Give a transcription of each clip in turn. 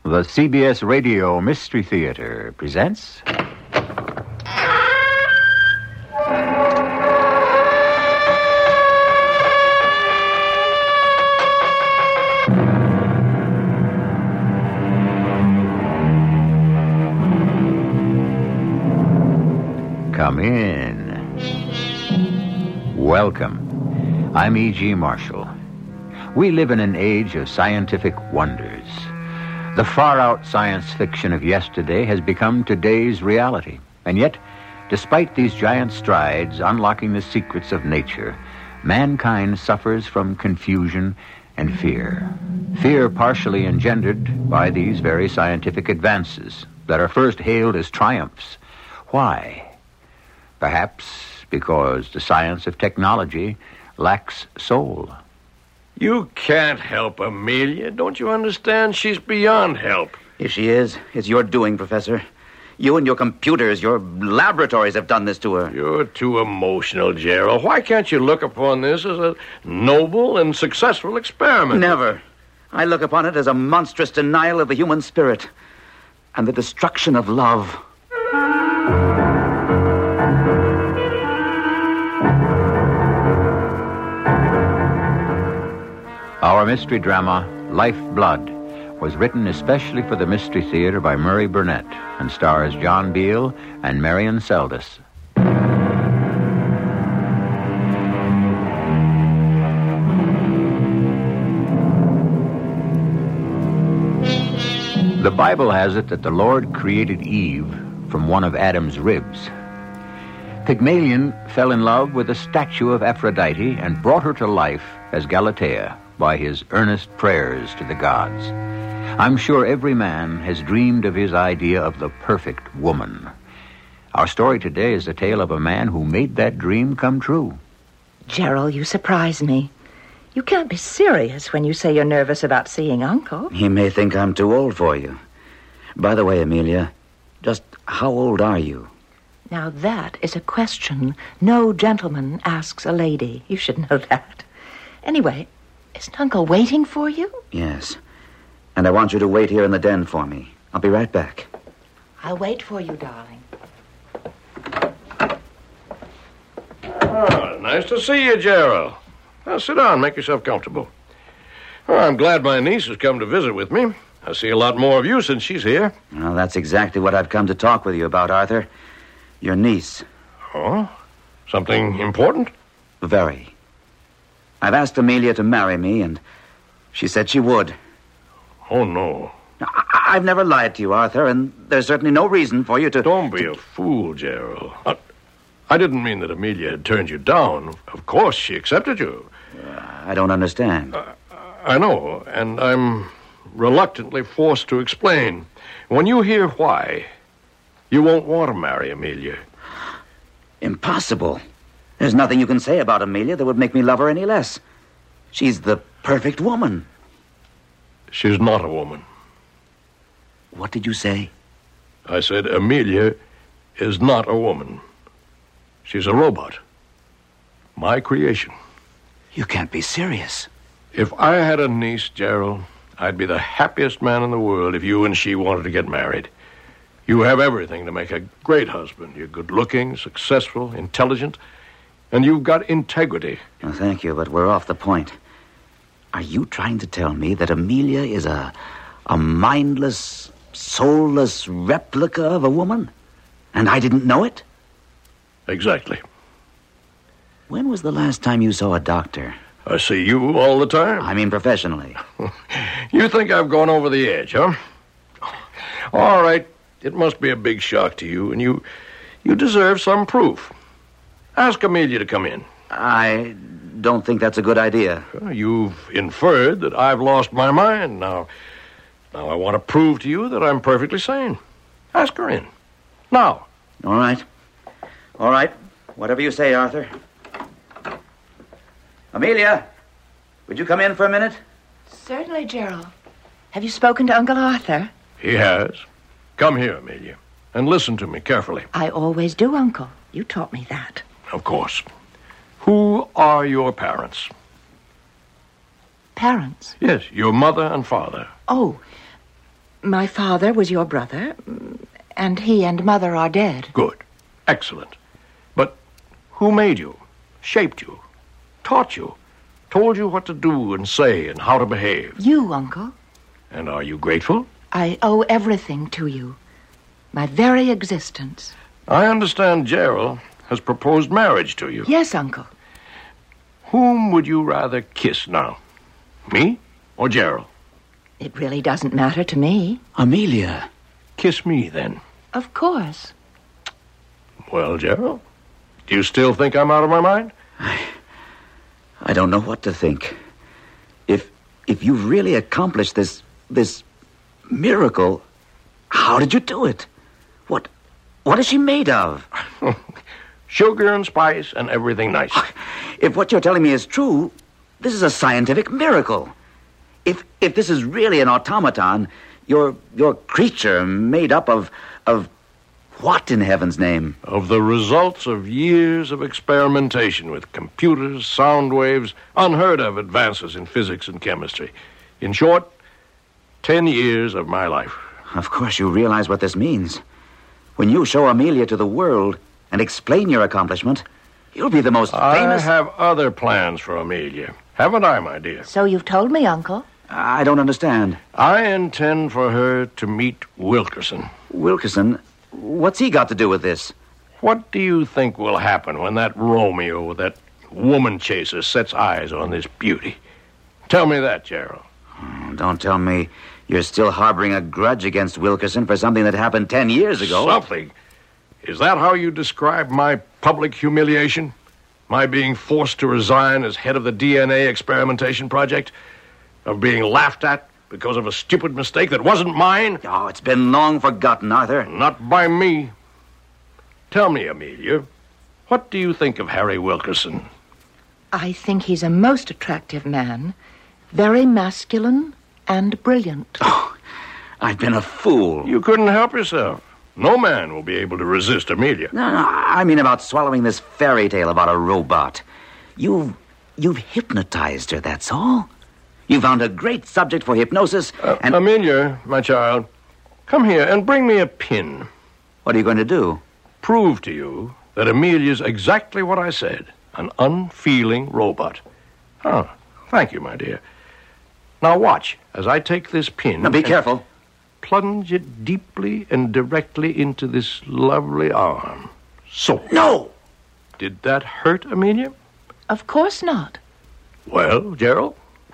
The CBS Radio Mystery Theater presents... Come in. Welcome. I'm E.G. Marshall. We live in an age of scientific wonders. The far-out science fiction of yesterday has become today's reality. And yet, despite these giant strides unlocking the secrets of nature, mankind suffers from confusion and fear. Fear partially engendered by these very scientific advances that are first hailed as triumphs. Why? Perhaps because the science of technology lacks soul. You can't help Amelia. Don't you understand? She's beyond help. If she is, it's your doing, Professor. You and your computers, your laboratories have done this to her. You're too emotional, Gerald. Why can't you look upon this as a noble and successful experiment? Never. I look upon it as a monstrous denial of the human spirit and the destruction of love. Our mystery drama, Lifeblood, was written especially for the Mystery Theater by Murray Burnett and stars John Beal and Marion Seldes. The Bible has it that the Lord created Eve from one of Adam's ribs. Pygmalion fell in love with a statue of Aphrodite and brought her to life as Galatea by his earnest prayers to the gods. I'm sure every man has dreamed of his idea of the perfect woman. Our story today is the tale of a man who made that dream come true. Gerald, you surprise me. You can't be serious when you say you're nervous about seeing Uncle. He may think I'm too old for you. By the way, Amelia, just how old are you? Now that is a question no gentleman asks a lady. You should know that. Anyway, isn't Uncle waiting for you? Yes. And I want you to wait here in the den for me. I'll be right back. I'll wait for you, darling. Oh, nice to see you, Gerald. Now, sit down. Make yourself comfortable. Well, I'm glad my niece has come to visit with me. I see a lot more of you since she's here. Well, that's exactly what I've come to talk with you about, Arthur. Your niece. Oh? Something important? Very. I've asked Amelia to marry me, and she said she would. Oh, no. Now, I've never lied to you, Arthur, and there's certainly no reason for you to... Don't be a fool, Gerald. I didn't mean that Amelia had turned you down. Of course, she accepted you. I don't understand. I know, and I'm reluctantly forced to explain. When you hear why, you won't want to marry Amelia. Impossible. There's nothing you can say about Amelia that would make me love her any less. She's the perfect woman. She's not a woman. What did you say? I said Amelia is not a woman. She's a robot. My creation. You can't be serious. If I had a niece, Gerald, I'd be the happiest man in the world if you and she wanted to get married. You have everything to make a great husband. You're good-looking, successful, intelligent, and you've got integrity. Well, thank you, but we're off the point. Are you trying to tell me that Amelia is a mindless, soulless replica of a woman? And I didn't know it? Exactly. When was the last time you saw a doctor? I see you all the time. I mean professionally. You think I've gone over the edge, huh? All right. It must be a big shock to you, and you deserve some proof. Ask Amelia to come in. I don't think that's a good idea. You've inferred that I've lost my mind. Now I want to prove to you that I'm perfectly sane. Ask her in. Now. All right. All right. Whatever you say, Arthur. Amelia, would you come in for a minute? Certainly, Gerald. Have you spoken to Uncle Arthur? He has. Come here, Amelia, and listen to me carefully. I always do, Uncle. You taught me that. Of course. Who are your parents? Parents? Yes, your mother and father. Oh, My father was your brother, and he and Mother are dead. Good. Excellent. But who made you, shaped you, taught you, told you what to do and say and how to behave? You, Uncle. And are you grateful? I owe everything to you. My very existence. I understand Gerald has proposed marriage to you. Yes, Uncle. Whom would you rather kiss now? Me or Gerald? It really doesn't matter to me. Amelia. Kiss me, then. Of course. Well, Gerald, do you still think I'm out of my mind? I don't know what to think. If you've really accomplished this miracle, how did you do it? What is she made of? Sugar and spice and everything nice. If what you're telling me is true, this is a scientific miracle. If this is really an automaton, your creature made up of what in heaven's name? Of the results of years of experimentation with computers, sound waves, unheard of advances in physics and chemistry. In short, 10 years of my life. Of course you realize what this means. When you show Amelia to the world and explain your accomplishment, you'll be the most famous... I have other plans for Amelia. Haven't I, my dear? So you've told me, Uncle. I don't understand. I intend for her to meet Wilkerson. Wilkerson? What's he got to do with this? What do you think will happen when that Romeo, that woman chaser, sets eyes on this beauty? Tell me that, Gerald. Don't tell me you're still harboring a grudge against Wilkerson for something that happened 10 years ago. Something? Is that how you describe my public humiliation? My being forced to resign as head of the DNA experimentation project? Of being laughed at because of a stupid mistake that wasn't mine? Oh, it's been long forgotten, Arthur. Not by me. Tell me, Amelia, what do you think of Harry Wilkerson? I think he's a most attractive man. Very masculine and brilliant. Oh, I've been a fool. You couldn't help yourself. No man will be able to resist Amelia. No, I mean about swallowing this fairy tale about a robot. You've hypnotized her, that's all. You found a great subject for hypnosis, and... Amelia, my child, come here and bring me a pin. What are you going to do? Prove to you that Amelia's exactly what I said, an unfeeling robot. Oh, thank you, my dear. Now watch as I take this pin... Now, be careful. Plunge it deeply and directly into this lovely arm. So. No! Did that hurt, Amelia? Of course not. Well, Gerald?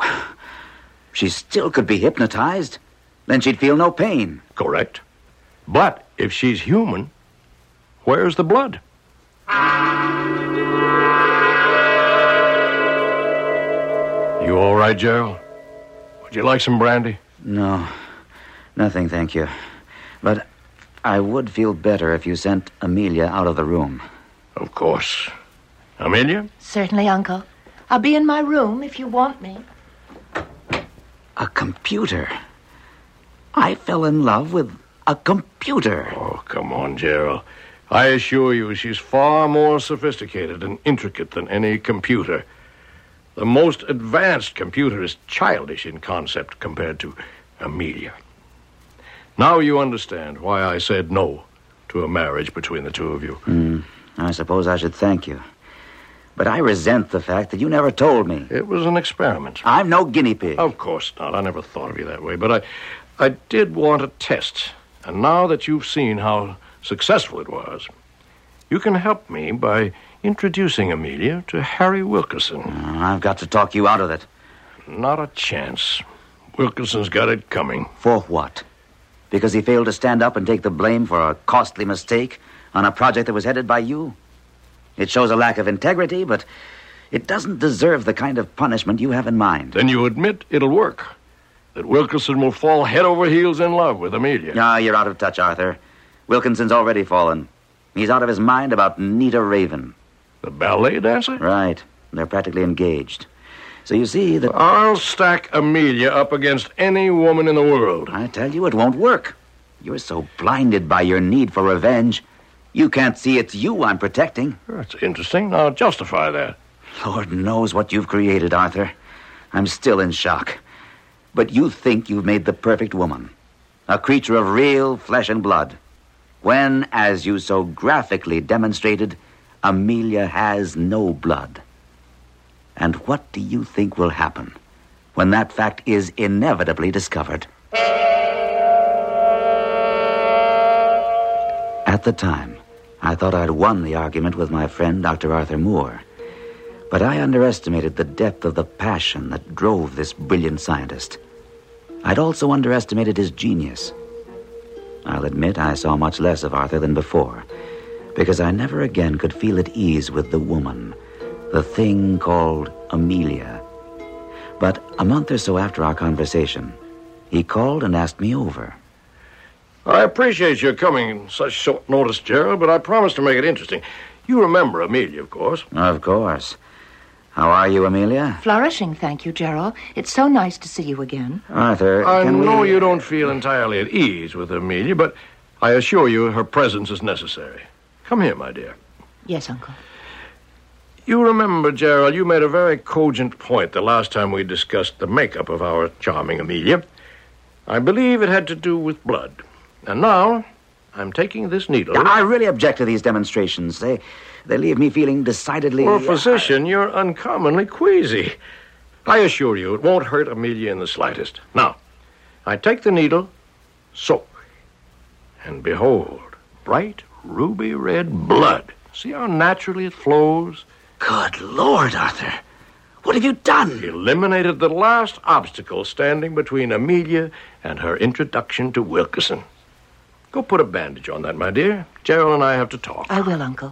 She still could be hypnotized. Then she'd feel no pain. Correct. But if she's human, where's the blood? You all right, Gerald? Would you like some brandy? No, nothing, thank you. But I would feel better if you sent Amelia out of the room. Of course. Amelia? Certainly, Uncle. I'll be in my room if you want me. A computer. I fell in love with a computer. Oh, come on, Gerald. I assure you she's far more sophisticated and intricate than any computer. The most advanced computer is childish in concept compared to Amelia. Now you understand why I said no to a marriage between the two of you. I suppose I should thank you. But I resent the fact that you never told me. It was an experiment. I'm no guinea pig. Of course not. I never thought of you that way. But I did want a test. And now that you've seen how successful it was, you can help me by introducing Amelia to Harry Wilkerson. I've got to talk you out of it. Not a chance. Wilkerson's got it coming. For what? Because he failed to stand up and take the blame for a costly mistake on a project that was headed by you? It shows a lack of integrity, but it doesn't deserve the kind of punishment you have in mind. Then you admit it'll work. That Wilkerson will fall head over heels in love with Amelia. Ah, you're out of touch, Arthur. Wilkinson's already fallen. He's out of his mind about Nita Raven. The ballet dancer? Right. They're practically engaged. So you see that... I'll stack Amelia up against any woman in the world. I tell you, it won't work. You're so blinded by your need for revenge, you can't see it's you I'm protecting. That's interesting. Now justify that. Lord knows what you've created, Arthur. I'm still in shock. But you think you've made the perfect woman. a creature of real flesh and blood, when, as you so graphically demonstrated, Amelia has no blood. And what do you think will happen when that fact is inevitably discovered? At the time, I thought I'd won the argument with my friend Dr. Arthur Moore, but I underestimated the depth of the passion that drove this brilliant scientist. I'd also underestimated his genius. I'll admit I saw much less of Arthur than before, because I never again could feel at ease with the woman, the thing called Amelia. But a month or so after our conversation, he called and asked me over. I appreciate your coming in such short notice, Gerald, but I promised to make it interesting. You remember Amelia, of course. Of course. How are you, Amelia? Flourishing, thank you, Gerald. It's so nice to see you again. Arthur, I can know we... you don't feel entirely at ease with Amelia, but I assure you her presence is necessary. Come here, my dear. Yes, Uncle. You remember, Gerald, you made a very cogent point the last time we discussed the makeup of our charming Amelia. I believe it had to do with blood. And now, I'm taking this needle. I really object to these demonstrations. They leave me feeling decidedly... For a physician, you're uncommonly queasy. I assure you, it won't hurt Amelia in the slightest. Now, I take the needle, so, and behold, bright ruby red blood. See how naturally it flows? Good Lord, Arthur. What have you done? Eliminated the last obstacle standing between Amelia and her introduction to Wilkerson. Go put a bandage on that, my dear. Gerald and I have to talk. I will, Uncle.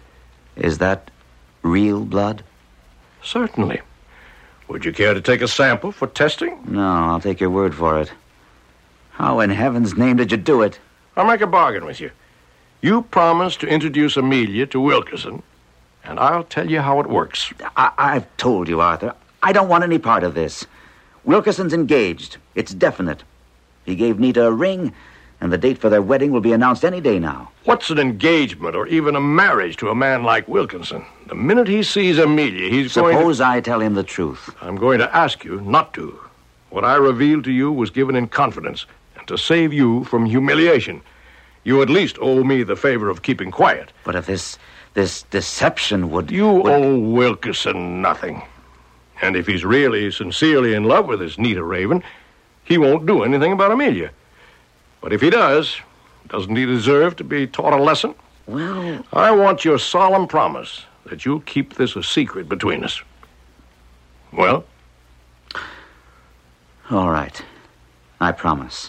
Is that real blood? Certainly. Would you care to take a sample for testing? No, I'll take your word for it. How in heaven's name did you do it? I'll make a bargain with you. You promise to introduce Amelia to Wilkerson, and I'll tell you how it works. I've told you, Arthur. I don't want any part of this. Wilkerson's engaged. It's definite. He gave Nita a ring, and the date for their wedding will be announced any day now. What's an engagement or even a marriage to a man like Wilkinson? The minute he sees Amelia, he's Suppose I tell him the truth. I'm going to ask you not to. What I revealed to you was given in confidence, and to save you from humiliation. You at least owe me the favor of keeping quiet. But if this deception would... You owe Wilkerson nothing. And if he's really, sincerely in love with this Nita Raven, he won't do anything about Amelia. But if he does, doesn't he deserve to be taught a lesson? Well... I want your solemn promise that you'll keep this a secret between us. Well? All right. I promise.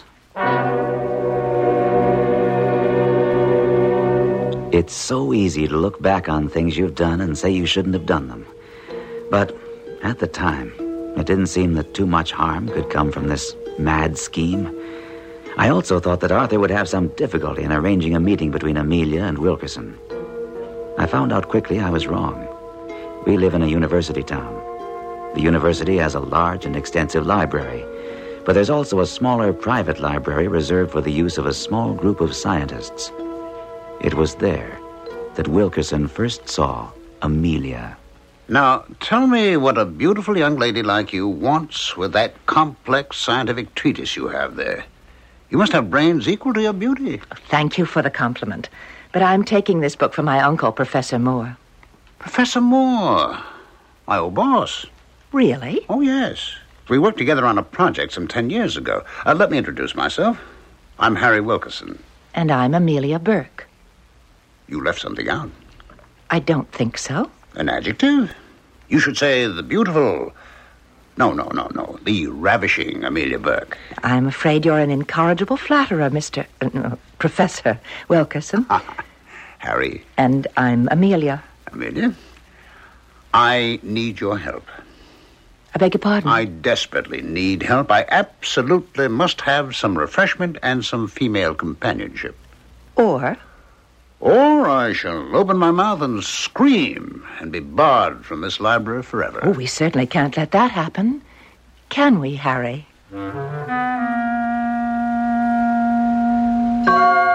It's so easy to look back on things you've done and say you shouldn't have done them. But at the time, it didn't seem that too much harm could come from this mad scheme. I also thought that Arthur would have some difficulty in arranging a meeting between Amelia and Wilkerson. I found out quickly I was wrong. We live in a university town. The university has a large and extensive library, but there's also a smaller private library reserved for the use of a small group of scientists. It was there that Wilkerson first saw Amelia. Now, tell me what a beautiful young lady like you wants with that complex scientific treatise you have there. You must have brains equal to your beauty. Thank you for the compliment. But I'm taking this book from my uncle, Professor Moore. Professor Moore, my old boss. Really? Oh, yes. We worked together on a project some 10 years ago. Let me introduce myself. I'm Harry Wilkerson. And I'm Amelia Burke. You left something out. I don't think so. An adjective? You should say the beautiful... No. The ravishing Amelia Burke. I'm afraid you're an incorrigible flatterer, Professor Wilkerson. Harry. And I'm Amelia. Amelia? I need your help. I beg your pardon? I desperately need help. I absolutely must have some refreshment and some female companionship. Or I shall open my mouth and scream and be barred from this library forever. Oh, we certainly can't let that happen. Can we, Harry?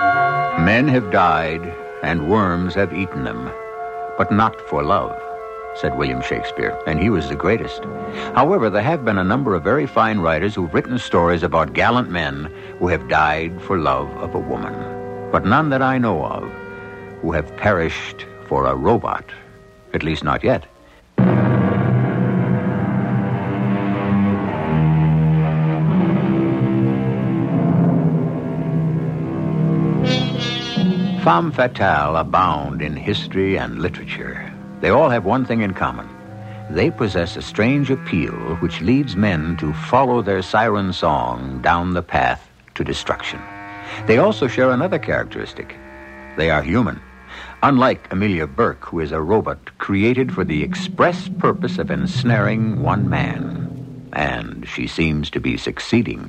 Men have died, and worms have eaten them, but not for love. said William Shakespeare, and he was the greatest. However, there have been a number of very fine writers who've written stories about gallant men who have died for love of a woman, but none that I know of who have perished for a robot, at least not yet. Femmes fatales abound in history and literature. They all have one thing in common. They possess a strange appeal which leads men to follow their siren song down the path to destruction. They also share another characteristic. They are human. Unlike Amelia Burke, who is a robot created for the express purpose of ensnaring one man. And she seems to be succeeding.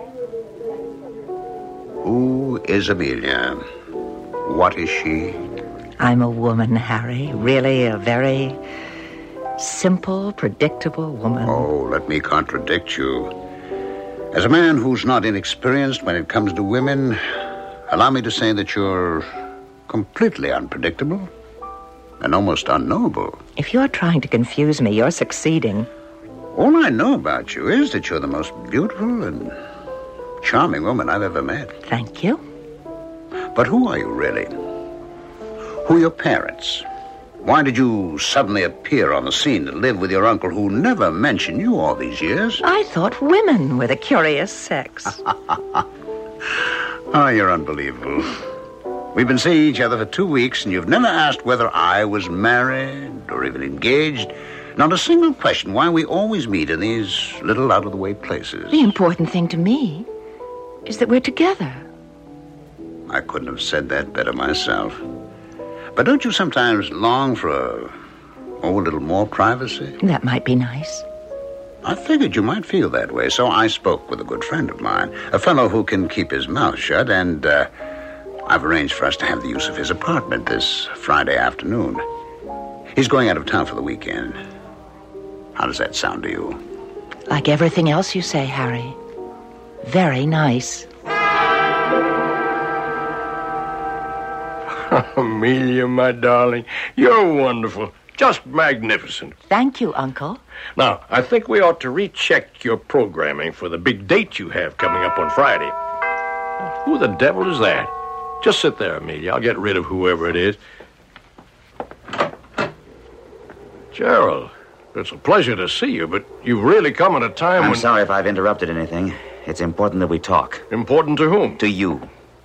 Who is Amelia? What is she? I'm a woman, Harry. Really a very simple, predictable woman. Oh, let me contradict you. As a man who's not inexperienced when it comes to women, allow me to say that you're completely unpredictable and almost unknowable. If you're trying to confuse me, you're succeeding. All I know about you is that you're the most beautiful and charming woman I've ever met. Thank you. But who are you really? Who are your parents? Why did you suddenly appear on the scene to live with your uncle who never mentioned you all these years? I thought women were the curious sex. Oh, you're unbelievable. We've been seeing each other for 2 weeks, and you've never asked whether I was married or even engaged. Not a single question why we always meet in these little out-of-the-way places. The important thing to me is that we're together. I couldn't have said that better myself. But don't you sometimes long for a little more privacy? That might be nice. I figured you might feel that way, so I spoke with a good friend of mine, a fellow who can keep his mouth shut, and I've arranged for us to have the use of his apartment this Friday afternoon. He's going out of town for the weekend. How does that sound to you? Like everything else you say, Harry. Very nice. Amelia, my darling, you're wonderful. Just magnificent. Thank you, Uncle. Now, I think we ought to recheck your programming for the big date you have coming up on Friday. Who the devil is that? Just sit there, Amelia. I'll get rid of whoever it is. Gerald, it's a pleasure to see you, but you've really come at a time I'm when... sorry if I've interrupted anything. It's important that we talk. Important to whom? To you.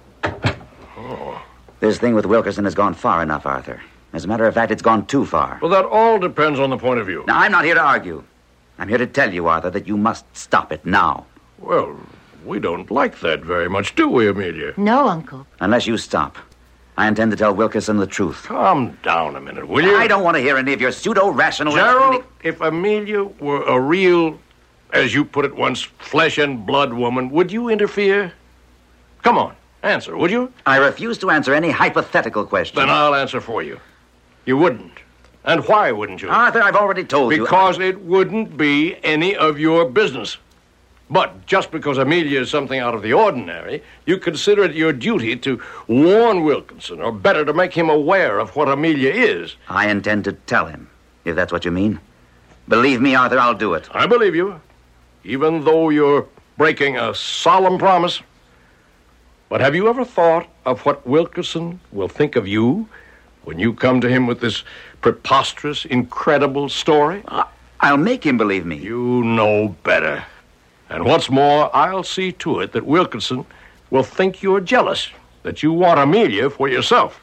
This thing with Wilkerson has gone far enough, Arthur. As a matter of fact, it's gone too far. Well, that all depends on the point of view. Now, I'm not here to argue. I'm here to tell you, Arthur, that you must stop it now. Well, we don't like that very much, do we, Amelia? No, Uncle. Unless you stop. I intend to tell Wilkerson the truth. Calm down a minute, will you? I don't want to hear any of your pseudo-rational... Gerald, if Amelia were a real, as you put it once, flesh and blood woman, would you interfere? Come on, answer, would you? I refuse to answer any hypothetical question. Then I'll answer for you. You wouldn't. And why wouldn't you? Arthur, I've already told you... Because it wouldn't be any of your business. But just because Amelia is something out of the ordinary, you consider it your duty to warn Wilkinson, or better, to make him aware of what Amelia is. I intend to tell him, if that's what you mean. Believe me, Arthur, I'll do it. I believe you, even though you're breaking a solemn promise. But have you ever thought of what Wilkinson will think of you when you come to him with this preposterous, incredible story? I'll make him believe me. You know better. And what's more, I'll see to it that Wilkinson will think you're jealous, that you want Amelia for yourself.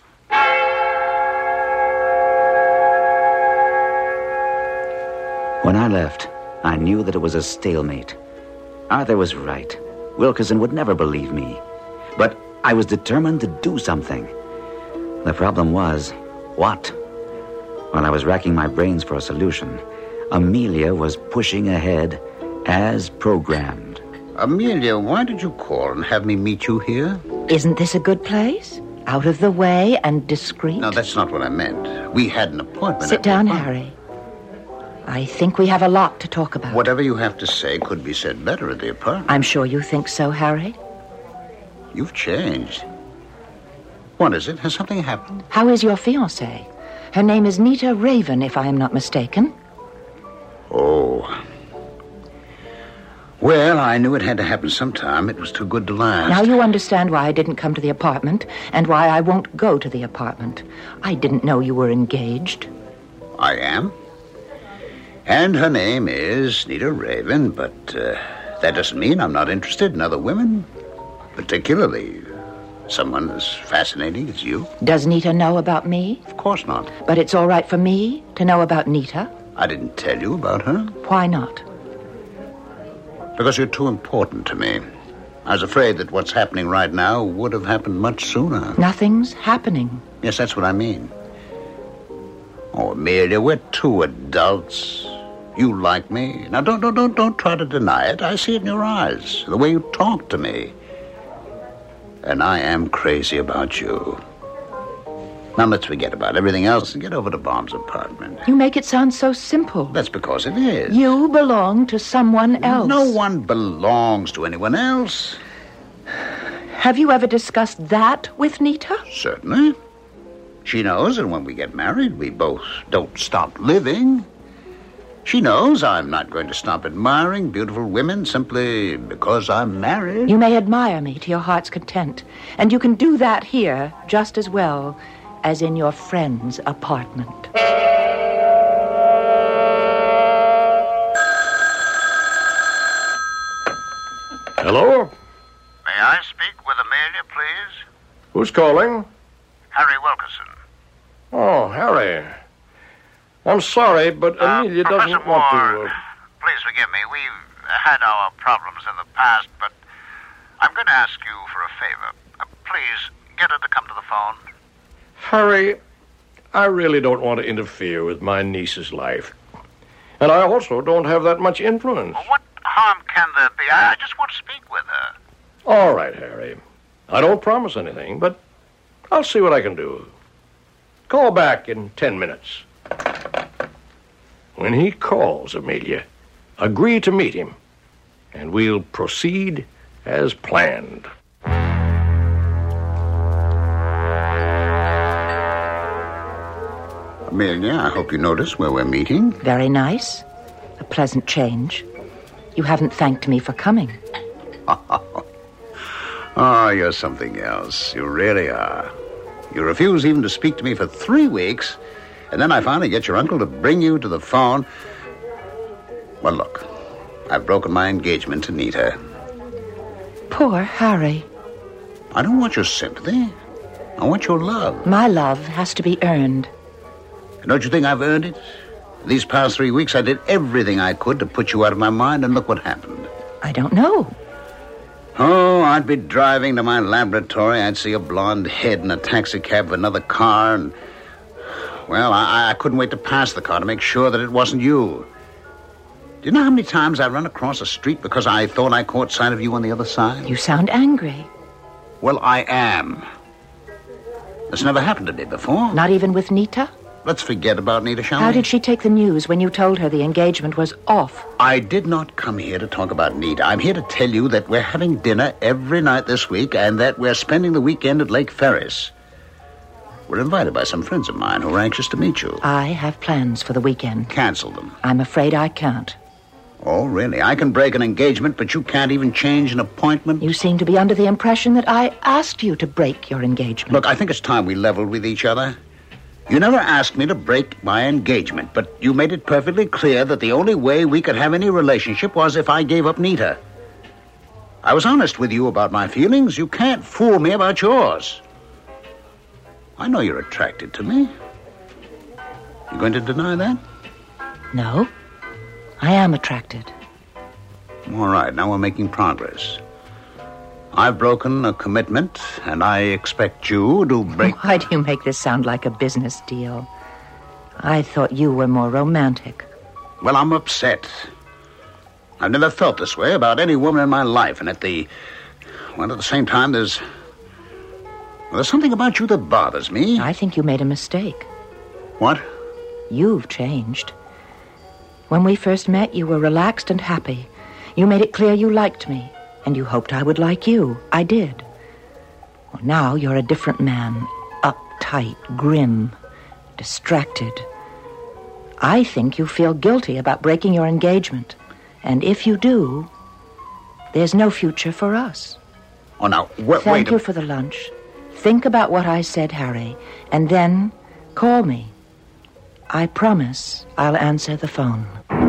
When I left, I knew that it was a stalemate. Arthur was right. Wilkinson would never believe me. But I was determined to do something. The problem was, what? While I was racking my brains for a solution, Amelia was pushing ahead as programmed. Amelia, why did you call and have me meet you here? Isn't this a good place? Out of the way and discreet? No, that's not what I meant. We had an appointment. Sit down, Harry. I think we have a lot to talk about. Whatever you have to say could be said better at the apartment. I'm sure you think so, Harry. You've changed. What is it? Has something happened? How is your fiancé? Her name is Nita Raven, if I am not mistaken. Oh. Well, I knew it had to happen sometime. It was too good to last. Now you understand why I didn't come to the apartment and why I won't go to the apartment. I didn't know you were engaged. I am. And her name is Nita Raven, but that doesn't mean I'm not interested in other women, particularly someone as fascinating as you. Does Nita know about me? Of course not. But it's all right for me to know about Nita? I didn't tell you about her. Why not? Because you're too important to me. I was afraid that what's happening right now would have happened much sooner. Nothing's happening. Yes, that's what I mean. Oh, Amelia, we're two adults. You like me. Now, don't try to deny it. I see it in your eyes, the way you talk to me. And I am crazy about you. Now, let's forget about everything else and get over to Bob's apartment. You make it sound so simple. That's because it is. You belong to someone else. No one belongs to anyone else. Have you ever discussed that with Nita? Certainly. She knows that when we get married, we both don't stop living. She knows I'm not going to stop admiring beautiful women simply because I'm married. You may admire me to your heart's content, and you can do that here just as well as in your friend's apartment. Hello? May I speak with Amelia, please? Who's calling? Harry Wilkerson. Oh, Harry. I'm sorry, but Amelia doesn't want to... Please forgive me. We've had our problems in the past, but I'm going to ask you for a favor. Please, get her to come to the phone. Harry, I really don't want to interfere with my niece's life. And I also don't have that much influence. Well, what harm can there be? I just want to speak with her. All right, Harry. I don't promise anything, but I'll see what I can do. Call back in 10 minutes. When he calls, Amelia, agree to meet him, and we'll proceed as planned. Amelia, I hope you notice where we're meeting. Very nice. A pleasant change. You haven't thanked me for coming. Oh, you're something else. You really are. You refuse even to speak to me for 3 weeks, and then I finally get your uncle to bring you to the phone. Well, look, I've broken my engagement to Nita. Poor Harry. I don't want your sympathy. I want your love. My love has to be earned. Don't you think I've earned it? These past 3 weeks, I did everything I could to put you out of my mind, and look what happened. I don't know. Oh, I'd be driving to my laboratory. I'd see a blonde head in a taxicab of another car, and... Well, I couldn't wait to pass the car to make sure that it wasn't you. Do you know how many times I run across a street because I thought I caught sight of you on the other side? You sound angry. Well, I am. This never happened to me before. Not even with Nita? Let's forget about Nita, shall we? How did she take the news when you told her the engagement was off? I did not come here to talk about Nita. I'm here to tell you that we're having dinner every night this week and that we're spending the weekend at Lake Ferris. We're invited by some friends of mine who are anxious to meet you. I have plans for the weekend. Cancel them. I'm afraid I can't. Oh, really? I can break an engagement, but you can't even change an appointment? You seem to be under the impression that I asked you to break your engagement. Look, I think it's time we leveled with each other. You never asked me to break my engagement, but you made it perfectly clear that the only way we could have any relationship was if I gave up Nita. I was honest with you about my feelings. You can't fool me about yours. I know you're attracted to me. You going to deny that? No. I am attracted. All right, now we're making progress. I've broken a commitment, and I expect you to break... Why do you make this sound like a business deal? I thought you were more romantic. Well, I'm upset. I've never felt this way about any woman in my life, and at the same time, there's something about you that bothers me. I think you made a mistake. What? You've changed. When we first met, you were relaxed and happy. You made it clear you liked me. And you hoped I would like you. I did. Well, now you're a different man. Uptight, grim, distracted. I think you feel guilty about breaking your engagement. And if you do, there's no future for us. Oh, now, Thank you for the lunch. Think about what I said, Harry, and then call me. I promise I'll answer the phone.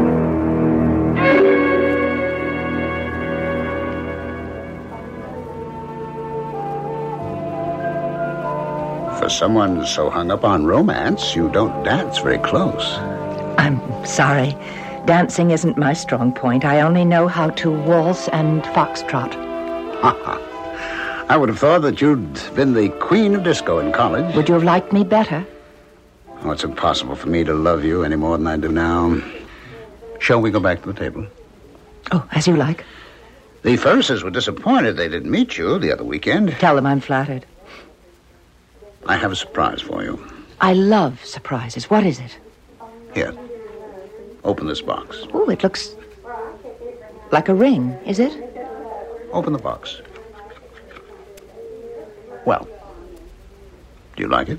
For someone so hung up on romance, you don't dance very close. I'm sorry. Dancing isn't my strong point. I only know how to waltz and foxtrot. I would have thought that you'd been the queen of disco in college. Would you have liked me better? Oh, it's impossible for me to love you any more than I do now. Shall we go back to the table? Oh, as you like. The Ferrises were disappointed they didn't meet you the other weekend. Tell them I'm flattered. I have a surprise for you. I love surprises. What is it? Here. Open this box. Oh, it looks like a ring, is it? Open the box. Well, do you like it?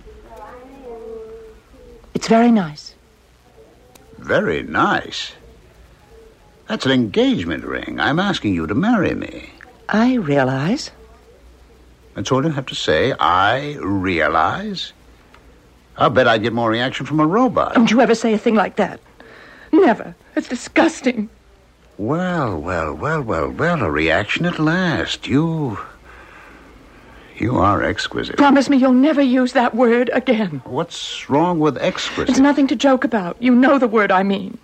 It's very nice. Very nice. That's an engagement ring. I'm asking you to marry me. I realize. That's all you have to say. I realize. I'll bet I'd get more reaction from a robot. Don't you ever say a thing like that. Never. It's disgusting. Well, a reaction at last. You are exquisite. Promise me you'll never use that word again. What's wrong with exquisite? It's nothing to joke about. You know the word I mean.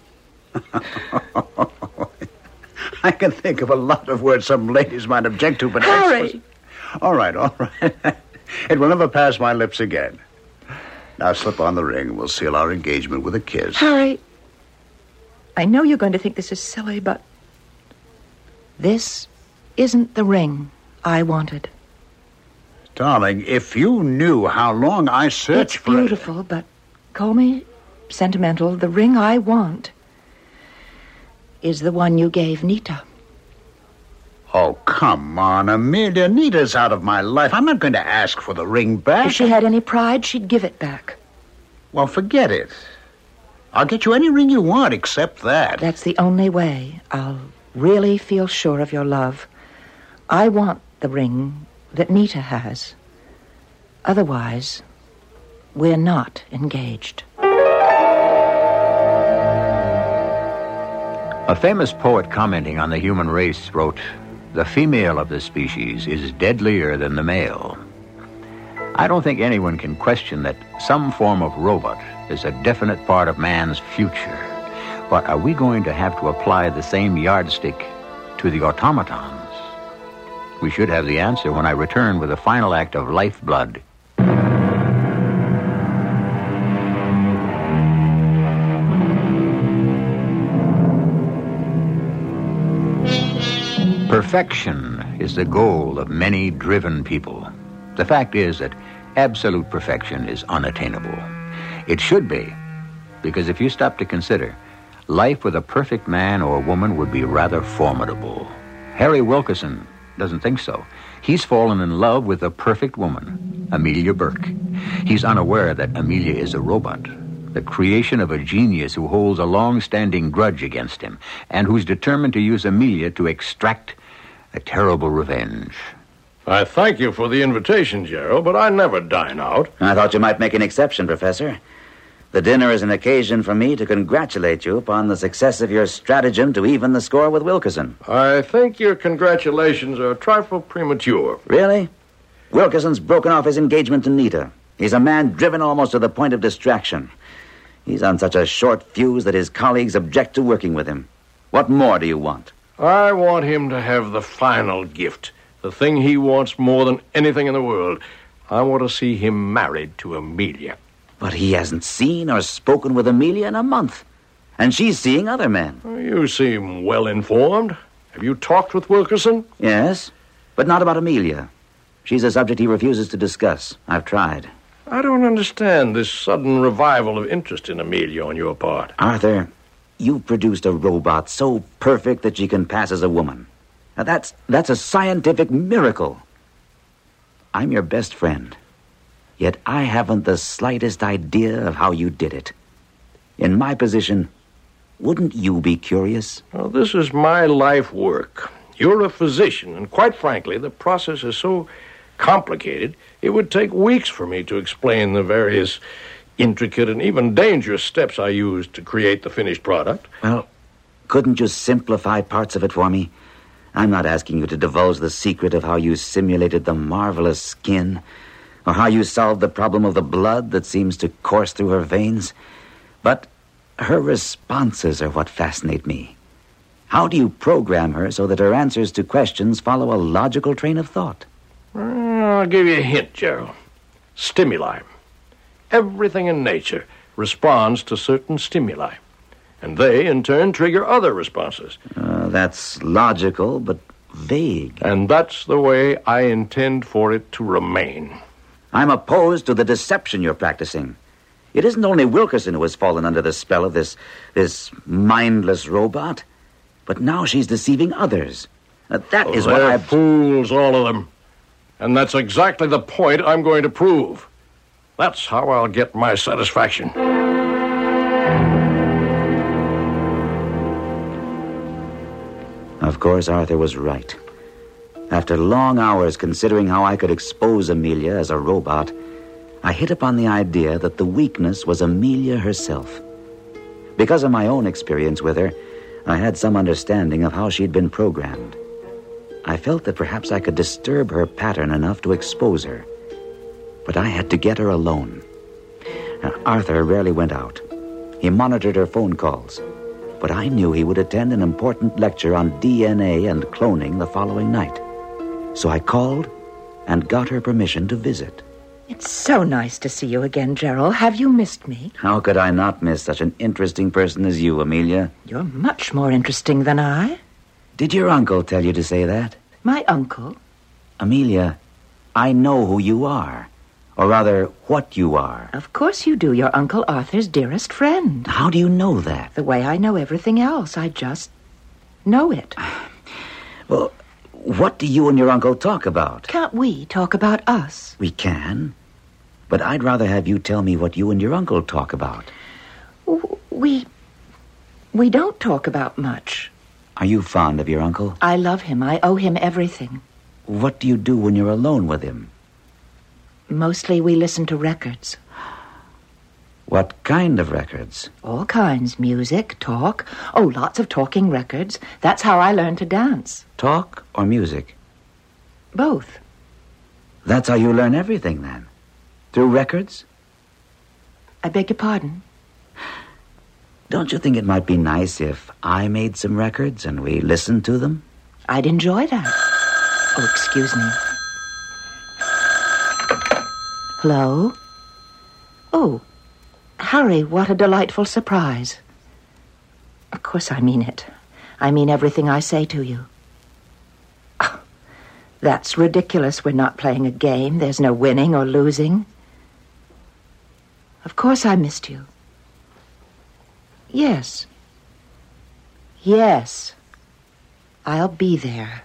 I can think of a lot of words some ladies might object to, but Harry! exquisite. All right. It will never pass my lips again. Now slip on the ring and we'll seal our engagement with a kiss. Harry, I know you're going to think this is silly, but this isn't the ring I wanted. Darling, if you knew how long I searched for it... It's beautiful, but call me sentimental. The ring I want is the one you gave Nita. Oh, come on, Amelia. Nita's out of my life. I'm not going to ask for the ring back. If she had any pride, she'd give it back. Well, forget it. I'll get you any ring you want except that. That's the only way I'll really feel sure of your love. I want the ring that Nita has. Otherwise, we're not engaged. A famous poet commenting on the human race wrote, "The female of the species is deadlier than the male." I don't think anyone can question that some form of robot is a definite part of man's future. But are we going to have to apply the same yardstick to the automatons? We should have the answer when I return with the final act of Lifeblood. Perfection is the goal of many driven people. The fact is that absolute perfection is unattainable. It should be, because if you stop to consider, life with a perfect man or woman would be rather formidable. Harry Wilkerson doesn't think so. He's fallen in love with a perfect woman, Amelia Burke. He's unaware that Amelia is a robot, the creation of a genius who holds a long-standing grudge against him and who's determined to use Amelia to extract a terrible revenge. I thank you for the invitation, Gerald, but I never dine out. I thought you might make an exception, Professor. The dinner is an occasion for me to congratulate you upon the success of your stratagem to even the score with Wilkerson. I think your congratulations are a trifle premature. Really? Wilkerson's broken off his engagement to Nita. He's a man driven almost to the point of distraction. He's on such a short fuse that his colleagues object to working with him. What more do you want? I want him to have the final gift, the thing he wants more than anything in the world. I want to see him married to Amelia. But he hasn't seen or spoken with Amelia in a month. And she's seeing other men. You seem well informed. Have you talked with Wilkerson? Yes, but not about Amelia. She's a subject he refuses to discuss. I've tried. I don't understand this sudden revival of interest in Amelia on your part. Arthur, you've produced a robot so perfect that she can pass as a woman. Now that's a scientific miracle. I'm your best friend. Yet I haven't the slightest idea of how you did it. In my position, wouldn't you be curious? Well, this is my life work. You're a physician, and quite frankly, the process is so complicated, it would take weeks for me to explain the various intricate and even dangerous steps I used to create the finished product. Well, couldn't you simplify parts of it for me? I'm not asking you to divulge the secret of how you simulated the marvelous skin, or how you solved the problem of the blood that seems to course through her veins. But her responses are what fascinate me. How do you program her so that her answers to questions follow a logical train of thought? I'll give you a hint, Gerald. Stimuli. Everything in nature responds to certain stimuli, and they, in turn, trigger other responses. That's logical, but vague. And that's the way I intend for it to remain. I'm opposed to the deception you're practicing. It isn't only Wilkerson who has fallen under the spell of this mindless robot, but now she's deceiving others. That is what They're fools, all of them. And that's exactly the point I'm going to prove. That's how I'll get my satisfaction. Of course, Arthur was right. After long hours considering how I could expose Amelia as a robot, I hit upon the idea that the weakness was Amelia herself. Because of my own experience with her, I had some understanding of how she'd been programmed. I felt that perhaps I could disturb her pattern enough to expose her. But I had to get her alone. Arthur rarely went out. He monitored her phone calls. But I knew he would attend an important lecture on DNA and cloning the following night. So I called and got her permission to visit. It's so nice to see you again, Gerald. Have you missed me? How could I not miss such an interesting person as you, Amelia? You're much more interesting than I. Did your uncle tell you to say that? My uncle? Amelia, I know who you are. Or rather, what you are. Of course you do. You're Uncle Arthur's dearest friend. How do you know that? The way I know everything else. I just know it. Well, what do you and your uncle talk about? Can't we talk about us? We can. But I'd rather have you tell me what you and your uncle talk about. We don't talk about much. Are you fond of your uncle? I love him. I owe him everything. What do you do when you're alone with him? Mostly we listen to records. What kind of records? All kinds. Music, talk. Oh, lots of talking records. That's how I learned to dance. Talk or music? Both. That's how you learn everything, then? Through records? I beg your pardon? Don't you think it might be nice if I made some records and we listened to them? I'd enjoy that. Oh, excuse me. Hello? Oh, Harry, what a delightful surprise. Of course I mean it. I mean everything I say to you. Oh, that's ridiculous. We're not playing a game. There's no winning or losing. Of course I missed you. Yes. Yes. I'll be there.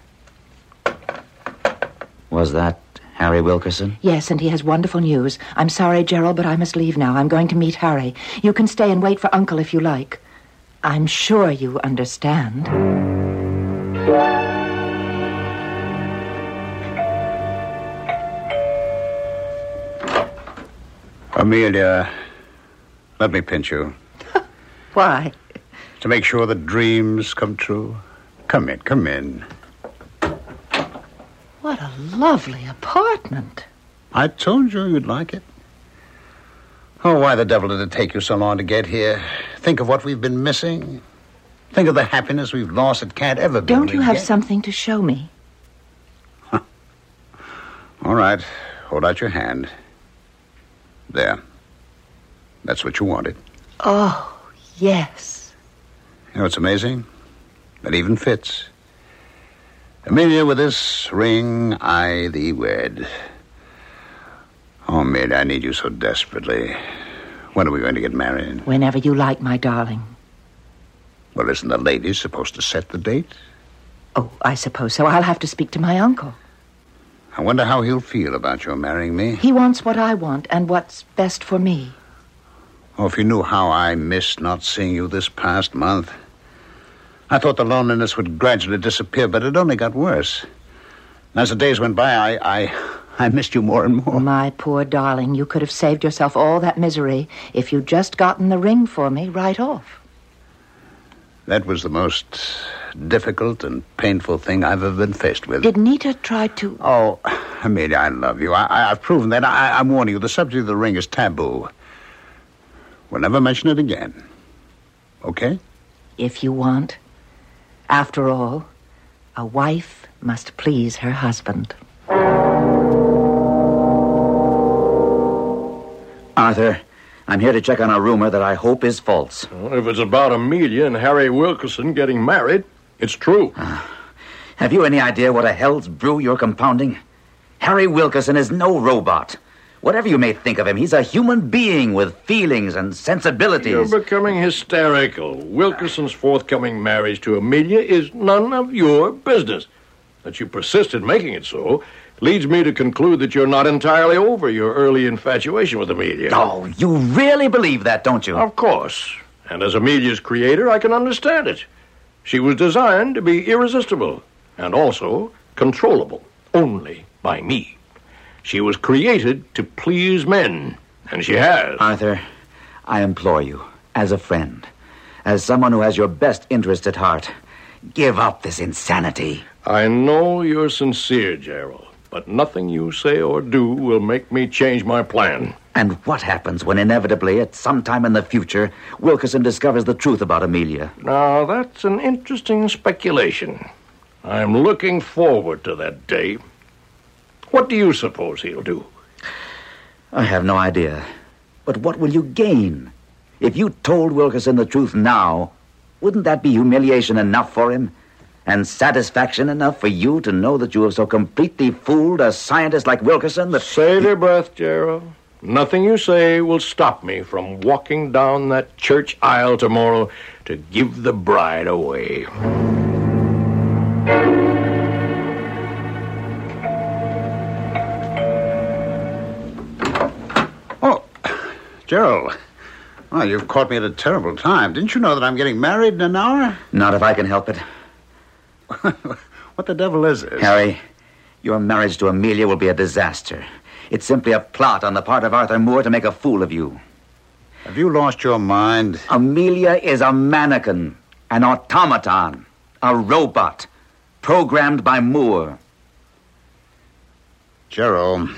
Was that Harry Wilkerson? Yes, and he has wonderful news. I'm sorry, Gerald, but I must leave now. I'm going to meet Harry. You can stay and wait for Uncle if you like. I'm sure you understand. Amelia, let me pinch you. Why? To make sure that dreams come true. Come in. What a lovely apartment. I told you you'd like it. Oh, why the devil did it take you so long to get here? Think of what we've been missing. Think of the happiness we've lost. It can't ever be. Don't you have something to show me? Huh. All right. Hold out your hand. There. That's what you wanted. Oh, yes. You know, it's amazing. It even fits. Amelia, with this ring, I thee wed. Oh, Amelia, I need you so desperately. When are we going to get married? Whenever you like, my darling. Well, isn't the lady supposed to set the date? Oh, I suppose so. I'll have to speak to my uncle. I wonder how he'll feel about your marrying me. He wants what I want and what's best for me. Oh, if you knew how I missed not seeing you this past month. I thought the loneliness would gradually disappear, but it only got worse. And as the days went by, I missed you more and more. My poor darling, you could have saved yourself all that misery if you'd just gotten the ring for me right off. That was the most difficult and painful thing I've ever been faced with. Did Nita try to... Oh, Amelia, I love you. I've proven that. I'm warning you, the subject of the ring is taboo. We'll never mention it again. Okay? If you want. After all, a wife must please her husband. Arthur, I'm here to check on a rumor that I hope is false. Well, if it's about Amelia and Harry Wilkerson getting married, it's true. Have you any idea what a hell's brew you're compounding? Harry Wilkerson is no robot. Whatever you may think of him, he's a human being with feelings and sensibilities. You're becoming hysterical. Wilkerson's forthcoming marriage to Amelia is none of your business. That you persist in making it so leads me to conclude that you're not entirely over your early infatuation with Amelia. Oh, you really believe that, don't you? Of course. And as Amelia's creator, I can understand it. She was designed to be irresistible and also controllable only by me. She was created to please men, and she has. Arthur, I implore you, as a friend, as someone who has your best interest at heart, give up this insanity. I know you're sincere, Gerald, but nothing you say or do will make me change my plan. And what happens when inevitably, at some time in the future, Wilkerson discovers the truth about Amelia? Now, that's an interesting speculation. I'm looking forward to that day. What do you suppose he'll do? I have no idea. But what will you gain? If you told Wilkerson the truth now, wouldn't that be humiliation enough for him? And satisfaction enough for you to know that you have so completely fooled a scientist like Wilkerson that... Save your breath, Gerald. Nothing you say will stop me from walking down that church aisle tomorrow to give the bride away. Gerald, oh, you've caught me at a terrible time. Didn't you know that I'm getting married in an hour? Not if I can help it. What the devil is this? Harry, your marriage to Amelia will be a disaster. It's simply a plot on the part of Arthur Moore to make a fool of you. Have you lost your mind? Amelia is a mannequin, an automaton, a robot, programmed by Moore. Gerald,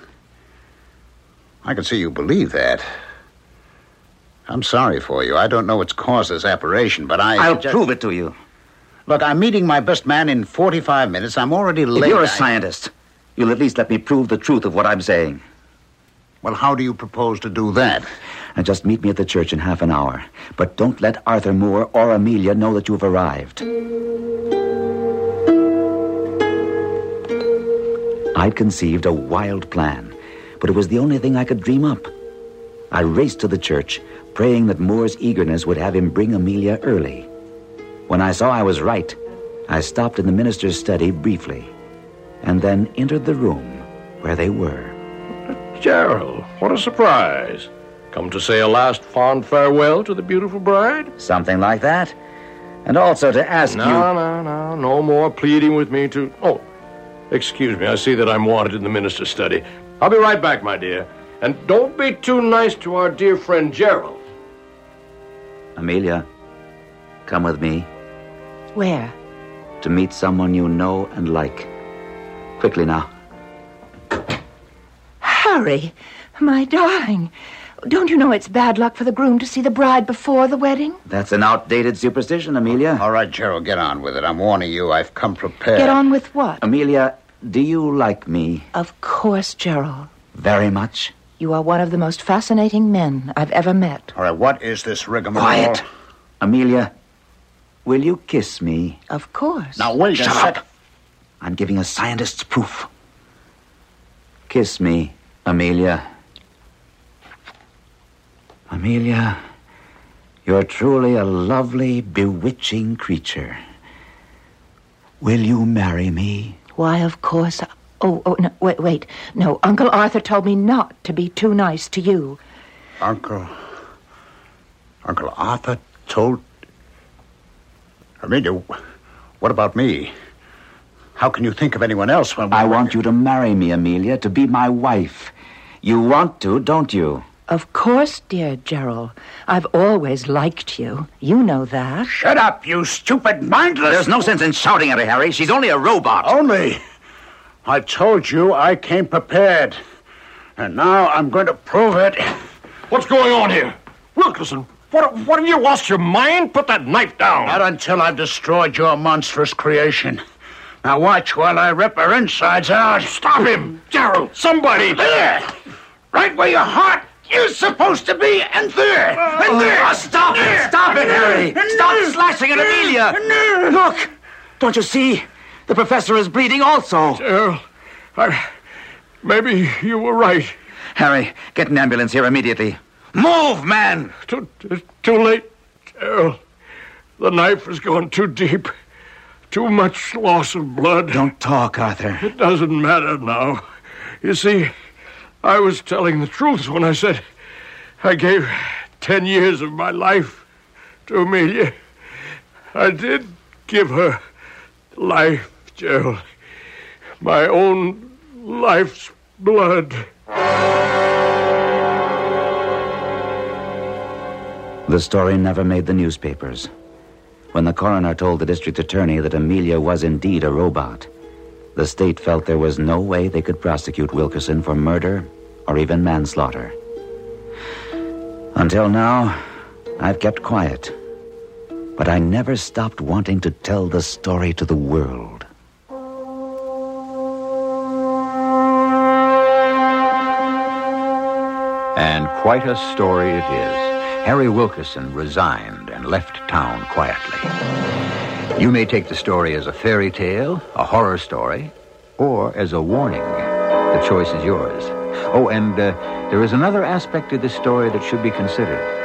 I can see you believe that. I'm sorry for you. I don't know what's caused this aberration, but I'll prove it to you. Look, I'm meeting my best man in 45 minutes. I'm already late. If you're a scientist, you'll at least let me prove the truth of what I'm saying. Well, how do you propose to do that? And just meet me at the church in half an hour. But don't let Arthur Moore or Amelia know that you've arrived. I'd conceived a wild plan, but it was the only thing I could dream up. I raced to the church, praying that Moore's eagerness would have him bring Amelia early. When I saw I was right, I stopped in the minister's study briefly, and then entered the room where they were. Gerald, what a surprise. Come to say a last fond farewell to the beautiful bride? Something like that. And also to ask you... No more pleading with me to... Oh, excuse me, I see that I'm wanted in the minister's study. I'll be right back, my dear. And don't be too nice to our dear friend Gerald. Amelia, come with me. Where? To meet someone you know and like. Quickly now. Harry, my darling. Don't you know it's bad luck for the groom to see the bride before the wedding? That's an outdated superstition, Amelia. All right, Gerald, get on with it. I'm warning you, I've come prepared. Get on with what? Amelia, do you like me? Of course, Gerald. Very much? You are one of the most fascinating men I've ever met. All right, what is this rigmarole? Quiet. Amelia, will you kiss me? Of course. Now, wait a Shut sec. up. I'm giving a scientist's proof. Kiss me, Amelia. Amelia, you're truly a lovely, bewitching creature. Will you marry me? Why, of course. Oh, no, wait. No, Uncle Arthur told me not to be too nice to you. Uncle Arthur told... Amelia, what about me? How can you think of anyone else when I want you to marry me, Amelia, to be my wife. You want to, don't you? Of course, dear Gerald. I've always liked you. You know that. Shut up, you stupid mindless... There's no sense in shouting at her, Harry. She's only a robot. Only? I told you I came prepared. And now I'm going to prove it. What's going on here? Wilkerson, what have you lost your mind? Put that knife down. Not until I've destroyed your monstrous creation. Now watch while I rip her insides out. Stop him! Gerald, somebody! There! Right where your heart is supposed to be, and there! And there! Stop it! Stop it, Harry! Stop slashing at Amelia! Look! Don't you see? The professor is bleeding also. Gerald, maybe you were right. Harry, get an ambulance here immediately. Move, man! Too late, Gerald. The knife has gone too deep. Too much loss of blood. Don't talk, Arthur. It doesn't matter now. You see, I was telling the truth when I said I gave 10 years of my life to Amelia. I did give her life, Gerald. My own life's blood. The story never made the newspapers. When the coroner told the district attorney that Amelia was indeed a robot, the state felt there was no way they could prosecute Wilkerson for murder or even manslaughter. Until now, I've kept quiet. But I never stopped wanting to tell the story to the world. And quite a story it is. Harry Wilkerson resigned and left town quietly. You may take the story as a fairy tale, a horror story, or as a warning. The choice is yours. Oh, and there is another aspect to this story that should be considered.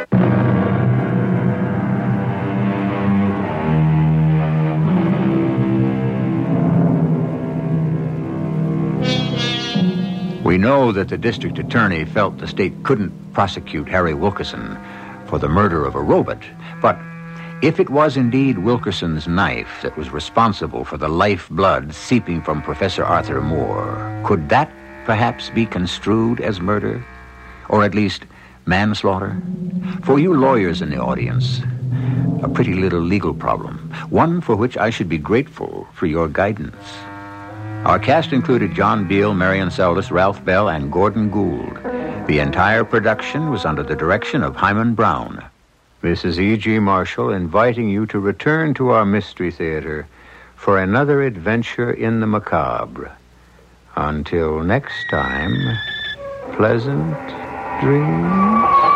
We know that the district attorney felt the state couldn't prosecute Harry Wilkerson for the murder of a robot, but if it was indeed Wilkerson's knife that was responsible for the lifeblood seeping from Professor Arthur Moore, could that perhaps be construed as murder? Or at least manslaughter? For you lawyers in the audience, a pretty little legal problem, one for which I should be grateful for your guidance. Our cast included John Beale, Marion Seldes, Ralph Bell, and Gordon Gould. The entire production was under the direction of Hyman Brown. This is E.G. Marshall inviting you to return to our Mystery Theater for another adventure in the macabre. Until next time, pleasant dreams.